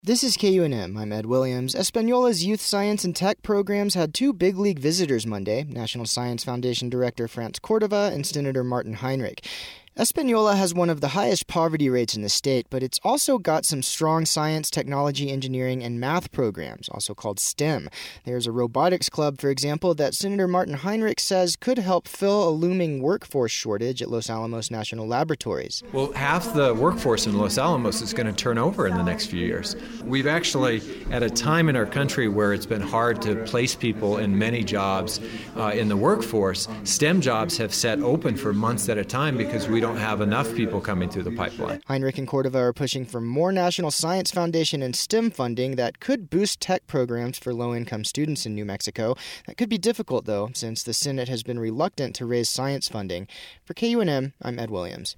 This is KUNM. I'm Ed Williams. Española's youth science and tech programs had two big league visitors Monday, National Science Foundation Director Franz Cordova and Senator Martin Heinrich. Española has one of the highest poverty rates in the state, but it's also got some strong science, technology, engineering, and math programs, also called STEM. There's a robotics club, for example, that Senator Martin Heinrich says could help fill a looming workforce shortage at Los Alamos National Laboratories. Well, half the workforce in Los Alamos is going to turn over in the next few years. We've actually, at a time in our country where it's been hard to place people in many jobs in the workforce, STEM jobs have sat open for months at a time because we don't have enough people coming through the pipeline. Heinrich and Cordova are pushing for more National Science Foundation and STEM funding that could boost tech programs for low-income students in New Mexico. That could be difficult, though, since the Senate has been reluctant to raise science funding. For KUNM, I'm Ed Williams.